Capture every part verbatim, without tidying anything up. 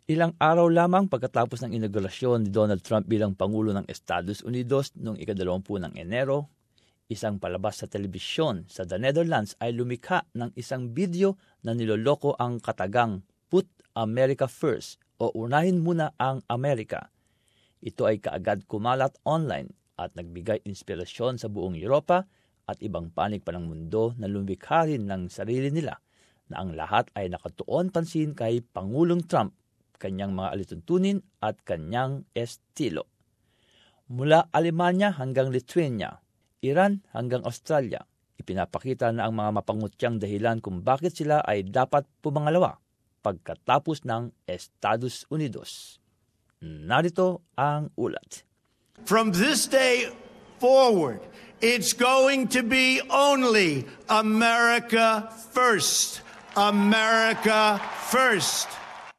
Ilang araw lamang pagkatapos ng inaugurasyon ni Donald Trump bilang Pangulo ng Estados Unidos noong ikadalawampu ng Enero, isang palabas sa telebisyon sa The Netherlands ay lumikha ng isang video na niloloko ang katagang Put America First o Unahin Muna ang Amerika. Ito ay kaagad kumalat online at nagbigay inspirasyon sa buong Europa at ibang panig pa ng mundo na lumikha rin ng sarili nila na ang lahat ay nakatuon pansin kay Pangulong Trump, kanyang mga alituntunin at kanyang estilo. Mula Alemanya hanggang Lithuania, Iran hanggang Australia, ipinapakita na ang mga mapangutyang dahilan kung bakit sila ay dapat pumangalawa pagkatapos ng Estados Unidos. Narito ang ulat. From this day forward, it's going to be only America first. America first.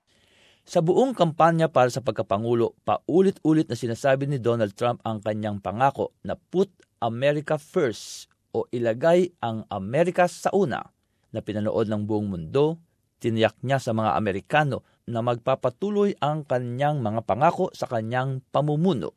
Sa buong kampanya para sa pagkapangulo, paulit-ulit na sinasabi ni Donald Trump ang kanyang pangako na Put America First o ilagay ang Amerika sa una na pinanood ng buong mundo. Tiniyak niya sa mga Amerikano na magpapatuloy ang kanyang mga pangako sa kanyang pamumuno.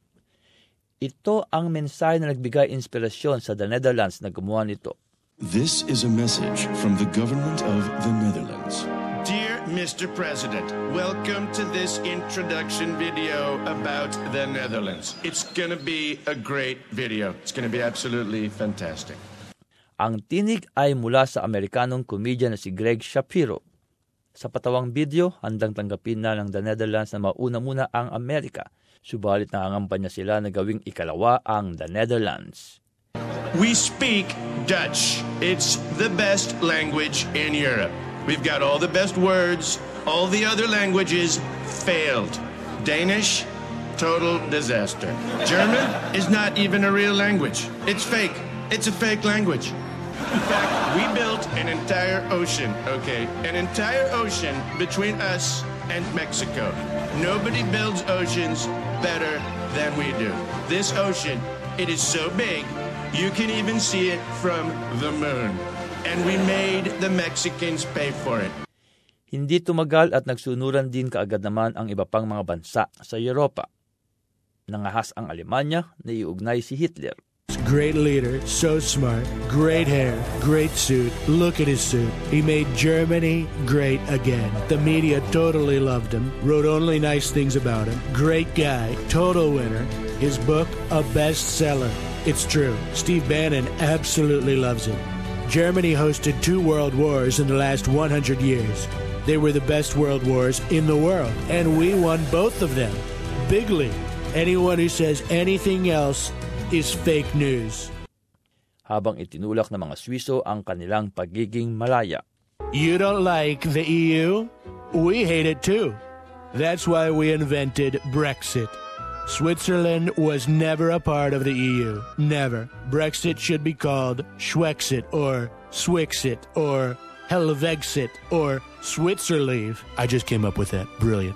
Ito ang mensahe na nagbigay inspirasyon sa The Netherlands na gumawa nito. This is a message from the government of the Netherlands. Dear Mister President, welcome to this introduction video about the Netherlands. It's going to be a great video. It's going to be absolutely fantastic. Ang tinig ay mula sa Amerikanong komedya na si Greg Shapiro. Sa patawang video, handang tanggapin na ng The Netherlands na mauna muna ang Amerika. Subalit nangangampanya sila na gawing ikalawa ang The Netherlands. We speak Dutch. It's the best language in Europe. We've got all the best words. All the other languages failed. Danish, total disaster. German is not even a real language. It's fake. It's a fake language. In fact, we built an entire ocean, okay? An entire ocean between us and Mexico. Nobody builds oceans better than we do. This ocean, it is so big, you can even see it from the moon. And we made the Mexicans pay for it. Hindi tumagal at nagsunuran din kaagad naman ang iba pang mga bansa sa Europa. Nangahas ang Alemanya na iugnay si Hitler. Great leader, so smart, great hair, great suit. Look at his suit. He made Germany great again. The media totally loved him, wrote only nice things about him. Great guy, total winner. His book, a bestseller. It's true. Steve Bannon absolutely loves him. Germany hosted two world wars in the last one hundred years. They were the best world wars in the world, and we won both of them. Bigly. Anyone who says anything else is fake news. Habang itinulak ng mga Swiso ang kanilang pagiging malaya. You don't like the E U? We hate it too. That's why we invented Brexit. Switzerland was never a part of the E U. Never. Brexit should be called Schwexit or Swixit or Helvexit or Switzerleave. I just came up with that. Brilliant.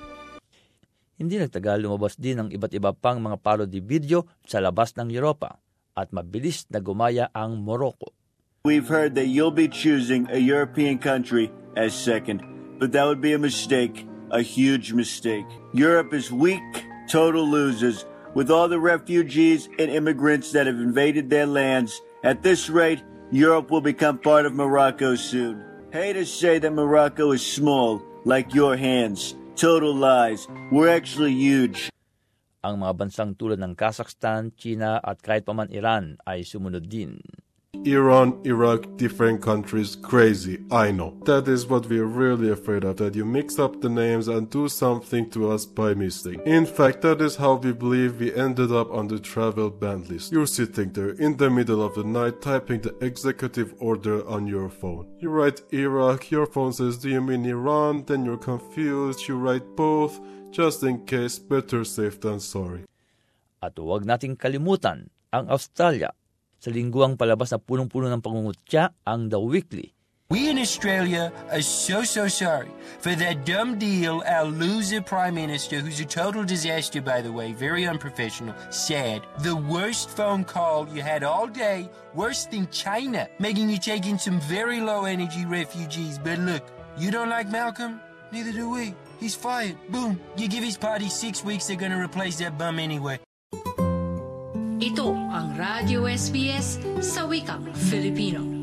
Hindi nagtagal, lumabas din ang iba't iba pang mga parody video sa labas ng Europa at mabilis na gumaya ang Morocco. We've heard that you'll be choosing a European country as second, but that would be a mistake, a huge mistake. Europe is weak, total losers. With all the refugees and immigrants that have invaded their lands, at this rate, Europe will become part of Morocco soon. Haters say that Morocco is small, like your hands. Total lies. We're actually huge. Ang mga bansang tulad ng Kazakhstan, China at kahit paman Iran ay sumunod din. Iran, Iraq, different countries, crazy, I know. That is what we're really afraid of, that you mix up the names and do something to us by mistake. In fact, that is how we believe we ended up on the travel ban list. You're sitting there in the middle of the night typing the executive order on your phone. You write Iraq, your phone says, do you mean Iran? Then you're confused, you write both, just in case, better safe than sorry. At huwag nating kalimutan ang Australia. Sa lingguang palabas na punong-puno ng pangungutya ang The Weekly. We in Australia are so, so sorry for that dumb deal our loser Prime Minister, who's a total disaster, by the way, very unprofessional, said. The worst phone call you had all day, worse than China, making you take in some very low-energy refugees. But look, you don't like Malcolm? Neither do we. He's fired. Boom. You give his party six weeks, they're gonna replace that bum anyway. Ito ang Radio S B S sa wikang Filipino.